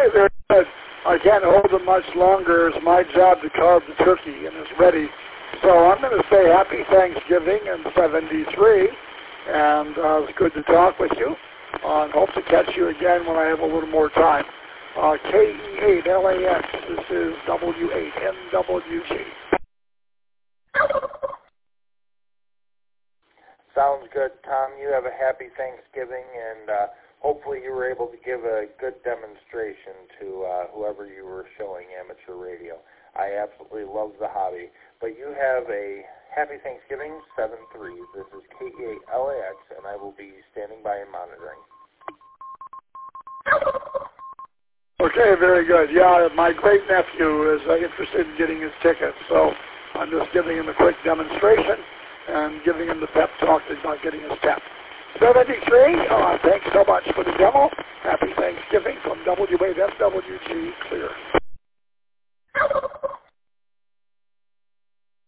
very good. I can't hold them much longer. It's my job to carve the turkey, and it's ready. So I'm going to say Happy Thanksgiving in 73, and it's good to talk with you. And hope to catch you again when I have a little more time. KE8LAX, this is W8NWG. Sounds good, Tom. You have a happy Thanksgiving, and hopefully you were able to give a good demonstration to whoever you were showing amateur radio. I absolutely love the hobby. But you have a happy Thanksgiving, 7-3. This is KE8LAX, and I will be standing by and monitoring. Okay, very good. Yeah, my great-nephew is interested in getting his tickets, so I'm just giving him a quick demonstration and giving him the pep talk about getting his pep. 73, thanks so much for the demo. Happy Thanksgiving from W8NWG Clear.